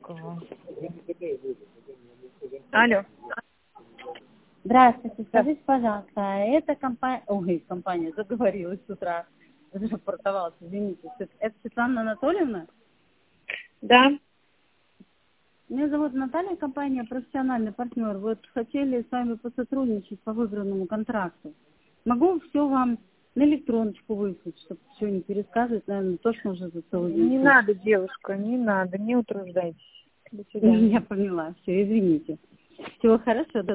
Кого? Алло. Здравствуйте, скажите, пожалуйста, это компания, заговорилась с утра, запортовалась, извините. Это Светлана Анатольевна? Да. Меня зовут Наталья, компания «Профессиональный партнер». Вот хотели с вами посотрудничать по выбранному контракту. Могу все вам на электроночку выслать, чтобы все не пересказывать, наверное, точно уже за целый день. Не надо, девушка, не надо, не утруждайтесь. До свидания. Я поняла, все, извините. Всего хорошего, до